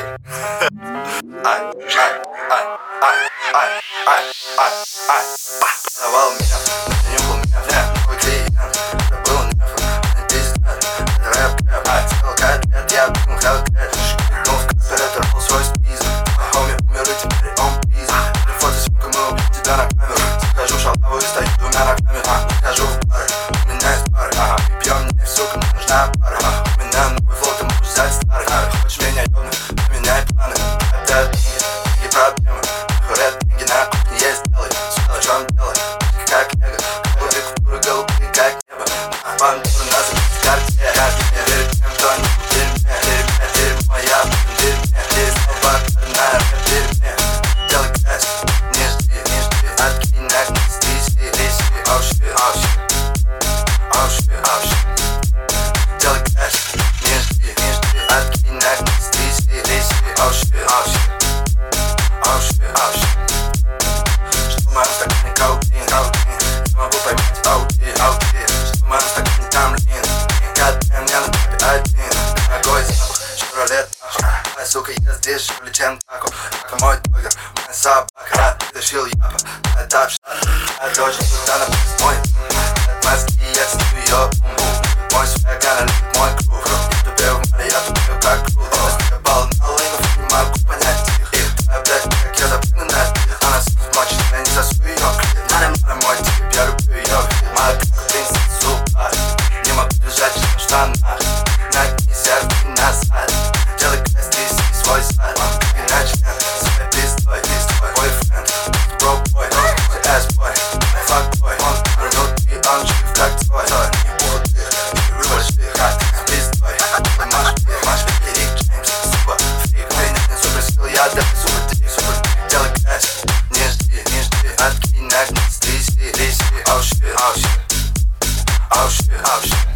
Давал меня, но не был меня, мой клиент. Это был нефа, это пиздец. Это рэп, сделал котлет, я бил хелкет. Шикнул в каспер, это Rolls-Royce Pizza. Хоми умер и теперь он пиза. При фотосъемке мы убьем тебя на камеру. Захожу в шалаву и стою двумя ногами. Хожу в бары, у меня есть пары. Пьем мне, сука, мне нужна пара. У меня новый флоу, ты можешь взять старый. Хочешь меня ёбнуть, поменяй планы. Это деньги, и проблемы. Хурят деньги на кухне есть, делай. Сюда в чем дело? Как лего, голубые культуры, голубые как небо. Бандуры нас в карте. Я верю тем, кто не в дерьме. Дерьмо, я в дерьме. Здесь слова, на рэп дерьме. Делай грязь, не жди, откинь на гнезд, лиси. Oh shit, oh shit, oh shit, oh shit. Делай грязь, не жди, откинь на гнезд, лиси. Oh shit, oh shit, oh shit, oh shit. Что в моем стакане коудин, не могу поймать ауди. Что в моем стакане там лин. Goddamn, я на топе один. Дорогой запах, Chevrolet Tahoe. Моя сука, я здесь живлю, чем тако. Как мой догер, моя собака. Рад притащил япа, моя тапшата. Моя дочь, куда на поезд мой. От маски я ценю ее. Мой свек, она любит мой круг. Я тупею в море, я тупею как круг. Я бал на лынгов, не могу понять их. Твоя блядь, как я запрыгну на пир. Она смочит, я не засу ее. Надо мой тип, я люблю ее. Моя как принцессу, не могу держать в штанах. Нагнись, отвинь назад. Делай грязь, неси свой сад. Иначе своей пиздой, твой бойфренд. Бро-бой, твой эс-бой, фак-бой. Он внутри, он жив как твой. Не буду ты, не рулишь ты, как с пиздой. Маш, Рик Джеймс, супер фрик. Ты нет, не супер сил, я даже супер трик. Делай грязь, не жди, откинь на гнезд, лиси. Oh shit, oh shit, oh shit, oh shit.